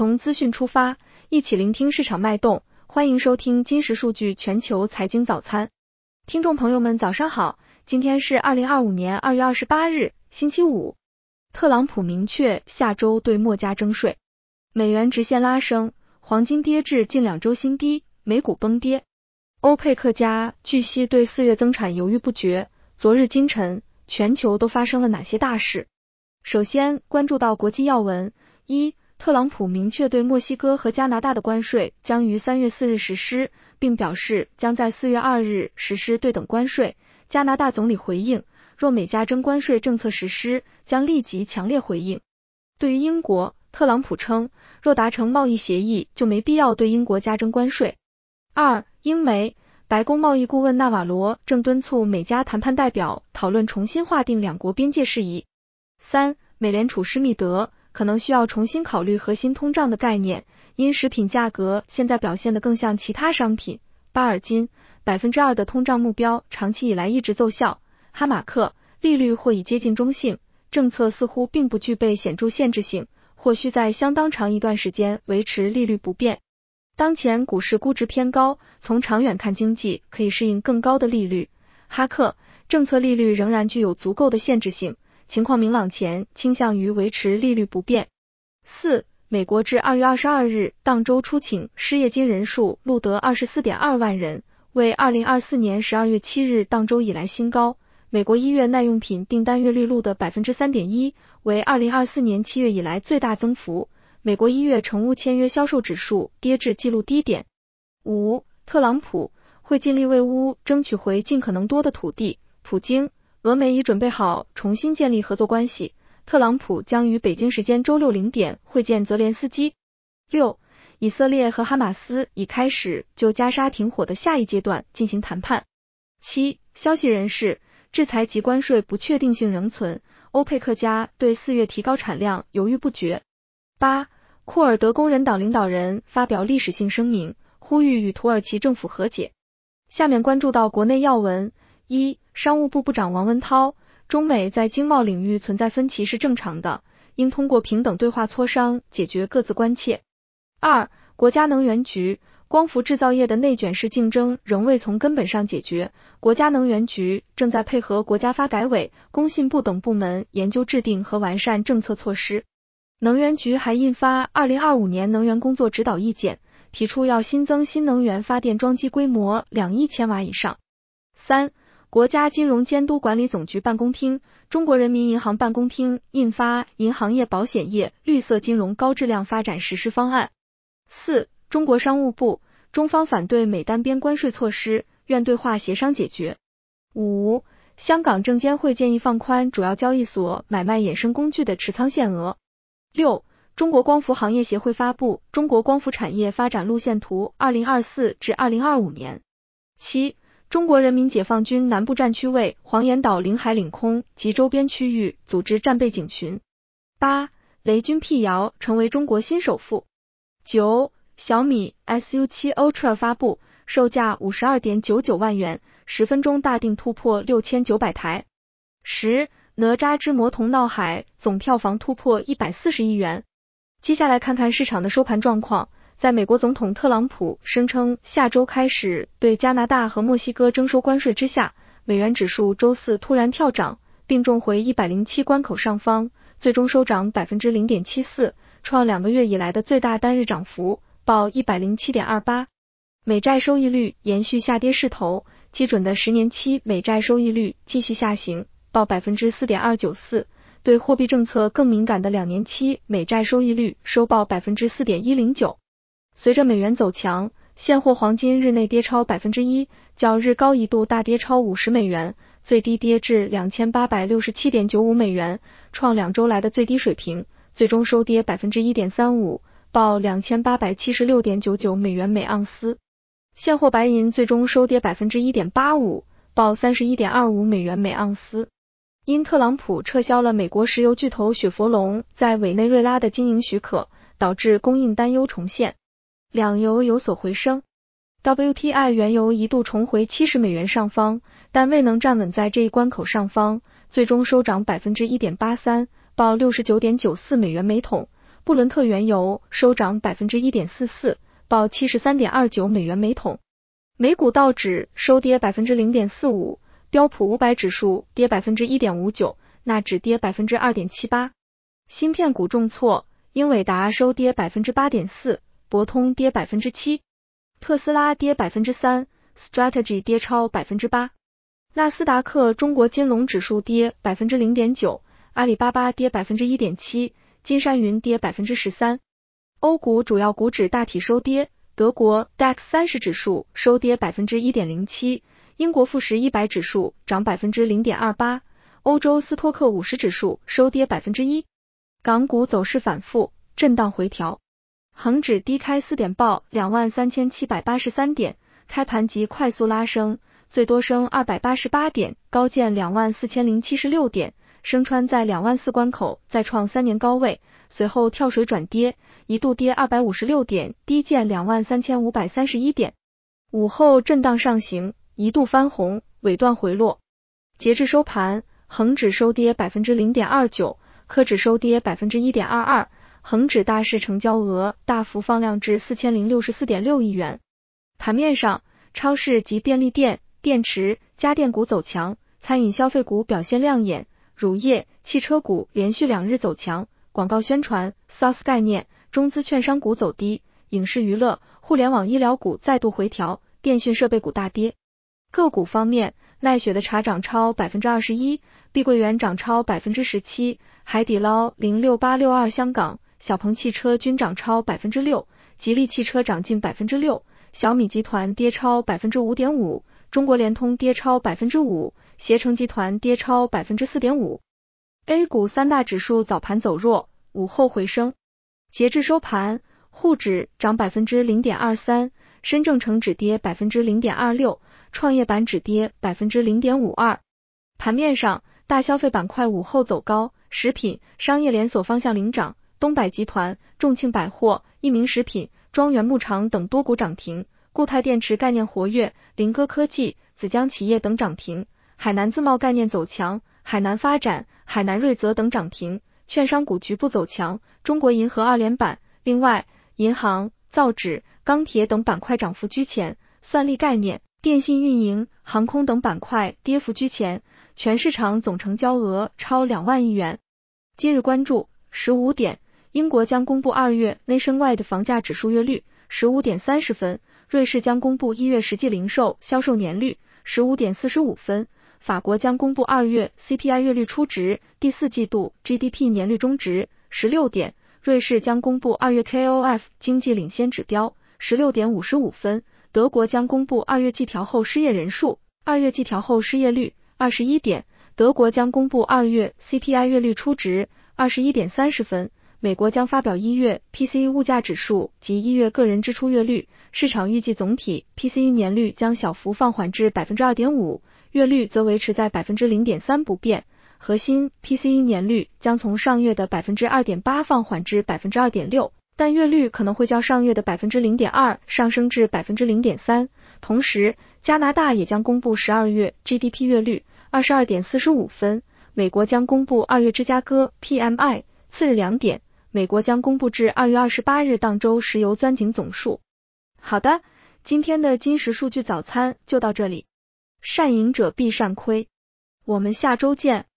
从资讯出发，一起聆听市场脉动。欢迎收听金石数据全球财经早餐。听众朋友们早上好，今天是2025年2月28日，星期五。特朗普明确下周对墨加征税，美元直线拉升，黄金跌至近2周新低，美股崩跌。欧佩克加据悉对4月增产犹豫不决，昨日今晨，全球都发生了哪些大事？首先关注到国际要闻。一、特朗普明确对墨西哥和加拿大的关税将于3月4日实施，并表示将在4月2日实施对等关税。加拿大总理回应，若美加征关税政策实施，将立即强烈回应。对于英国，特朗普称，若达成贸易协议，就没必要对英国加征关税。二、英媒，白宫贸易顾问纳瓦罗正敦促美加谈判代表讨论重新划定两国边界事宜。三、美联储施密德可能需要重新考虑核心通胀的概念，因食品价格现在表现得更像其他商品。巴尔金 2% 的通胀目标长期以来一直奏效。哈马克，利率或已接近中性，政策似乎并不具备显著限制性，或需在相当长一段时间维持利率不变。当前股市估值偏高，从长远看经济可以适应更高的利率。哈克，政策利率仍然具有足够的限制性，情况明朗前倾向于维持利率不变。四、美国至2月22日当周初请失业金人数录得 24.2 万人，为2024年12月7日当周以来新高。美国1月耐用品订单月率录得 3.1%， 为2024年7月以来最大增幅。美国1月成屋签约销售指数跌至纪录低点。五、特朗普会尽力为乌争取回尽可能多的土地。普京，俄美已准备好重新建立合作关系，特朗普将于北京时间周六0点会见泽连斯基。六、以色列和哈马斯已开始就加沙停火的下一阶段进行谈判。七、消息人士，制裁及关税不确定性仍存，欧佩克加对4月提高产量犹豫不决。八、库尔德工人党领导人发表历史性声明，呼吁与土耳其政府和解。下面关注到国内要闻。一、商务部部长王文涛，中美在经贸领域存在分歧是正常的，应通过平等对话磋商解决各自关切。二、国家能源局，光伏制造业的内卷式竞争仍未从根本上解决，国家能源局正在配合国家发改委、工信部等部门研究制定和完善政策措施。能源局还印发2025年能源工作指导意见，提出要新增新能源发电装机规模2亿千瓦以上。三、国家金融监督管理总局办公厅、中国人民银行办公厅印发银行业保险业绿色金融高质量发展实施方案。四、中国商务部，中方反对美单边关税措施，愿对话协商解决。五、香港证监会建议放宽主要交易所买卖衍生工具的持仓限额。六、中国光伏行业协会发布《中国光伏产业发展路线图2024至2025年》。七、中国人民解放军南部战区为黄岩岛领海领空及周边区域组织战备警巡。八、雷军辟谣成为中国新首富。九、小米 SU7 Ultra 发布，售价 52.99 万元，10分钟大订突破6900台。十、哪吒之魔童闹海总票房突破140亿元。接下来看看市场的收盘状况。在美国总统特朗普声称下周开始对加拿大和墨西哥征收关税之下，美元指数周四突然跳涨，并重回107关口上方，最终收涨 0.74%， 创2个月以来的最大单日涨幅，报 107.28。美债收益率延续下跌势头，基准的10年期美债收益率继续下行，报 4.294%， 对货币政策更敏感的2年期美债收益率收报 4.109%。随着美元走强，现货黄金日内跌超 1%， 较日高一度大跌超50美元，最低跌至 2867.95 美元，创2周来的最低水平，最终收跌 1.35%， 报 2876.99 美元每盎司。现货白银最终收跌 1.85%， 报 31.25 美元每盎司。因特朗普撤销了美国石油巨头雪佛龙在委内瑞拉的经营许可，导致供应担忧重现。两油有所回升， WTI 原油一度重回70美元上方，但未能站稳在这一关口上方，最终收涨 1.83%， 报 69.94 美元每桶。 布伦特原油收涨 1.44%， 报 73.29 美元每桶。美股道指收跌 0.45%， 标普500指数跌 1.59%， 纳指跌 2.78%。芯片股重挫，英伟达收跌 8.4%， 博通跌 7%， 特斯拉跌 3%， Strategy 跌超 8%。纳斯达克中国金龙指数跌 0.9%， 阿里巴巴跌 1.7%， 金山云跌 13%。欧股主要股指大体收跌，德国 DAX 30指数收跌 1.07%， 英国富时100指数涨 0.28%， 欧洲斯托克50指数收跌 1%。港股走势反复，震荡回调。恒指低开4点报 23,783 点，开盘即快速拉升，最多升288点，高见 24,076 点，升穿在24000关口，再创3年高位，随后跳水转跌，一度跌256点，低见 23,531 点。午后震荡上行，一度翻红，尾段回落。截至收盘，恒指收跌 0.29%， 科指收跌 1.22%， 恒指大市成交额大幅放量至 4064.6 亿元。盘面上，超市及便利店、电池、家电股走强，餐饮消费股表现亮眼，乳业、汽车股连续2日走强，广告宣传、SaaS 概念、中资券商股走低，影视娱乐、互联网医疗股再度回调，电讯设备股大跌。个股方面，奈雪的茶涨超 21%， 碧桂园涨超 17%， 海底捞、06862香港、小鹏汽车均涨超 6%， 吉利汽车涨近 6%， 小米集团跌超 5.5%， 中国联通跌超 5%， 携程集团跌超 4.5%。 A 股三大指数早盘走弱，午后回升。截至收盘，沪指涨 0.23%， 深证成指跌 0.26%， 创业板指跌 0.52%。 盘面上，大消费板块午后走高，食品、商业连锁方向领涨，东百集团、众庆百货、益民食品、庄园牧场等多股涨停，固态电池概念活跃，菱歌科技、子江企业等涨停，海南自贸概念走强，海南发展、海南瑞泽等涨停，券商股局部走强，中国银河2连板。另外，银行、造纸、钢铁等板块涨幅居前，算力概念、电信运营、航空等板块跌幅居前，全市场总成交额超2万亿元。今日关注15点，英国将公布2月 Nationwide 房价指数月率，15点30分，瑞士将公布1月实际零售销售年率，15点45分，法国将公布2月 CPI 月率初值，第4季度 GDP 年率中值，16点，瑞士将公布2月 KOF 经济领先指标，16点55分，德国将公布2月季调后失业人数，2月季调后失业率，21点，德国将公布2月 CPI 月率初值，21点30分，美国将发表1月 PCE 物价指数及1月个人支出月率，市场预计总体 PCE 年率将小幅放缓至 2.5%， 月率则维持在 0.3% 不变，核心 PCE 年率将从上月的 2.8% 放缓至 2.6%， 但月率可能会较上月的 0.2% 上升至 0.3%。 同时，加拿大也将公布12月 GDP 月率 22.45 分，美国将公布2月芝加哥 PMI， 次日2点，美国将公布至2月28日当周石油钻井总数。好的，今天的金石数据早餐就到这里，善赢者必善亏，我们下周见。